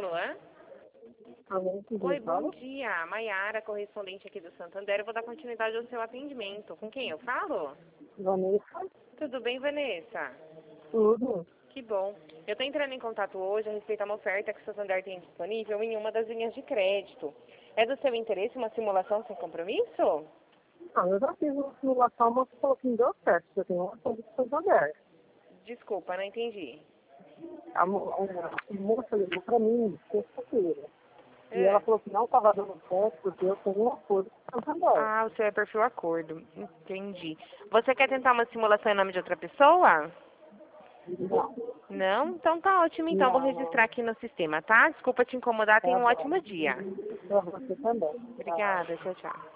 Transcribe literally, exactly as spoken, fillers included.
Alô? Oi, bom dia. Maiara, correspondente aqui do Santander. Eu vou dar continuidade ao seu atendimento. Com quem eu falo? Vanessa? Tudo bem, Vanessa? Tudo. Que bom. Eu estou entrando em contato hoje a respeito a uma oferta que o Santander tem disponível em uma das linhas de crédito. É do seu interesse uma simulação sem compromisso? Ah, eu já fiz uma simulação, mas falou que não deu certo. Eu tenho uma coisa de Santander. Desculpa, não entendi. A, mo- a moça ligou pra mim, sexta-feira. E É. ela falou que não estava dando certo porque eu tenho uma coisa de Santander. Ah, o seu é perfil acordo. Entendi. Você quer tentar uma simulação em nome de outra pessoa? Não, Não? Então tá ótimo, então. Vou não, registrar não. aqui no sistema, tá? Desculpa te incomodar. Tenha Tá um bom. ótimo dia. Pra você também. Tá. Obrigada. Tchau, tchau.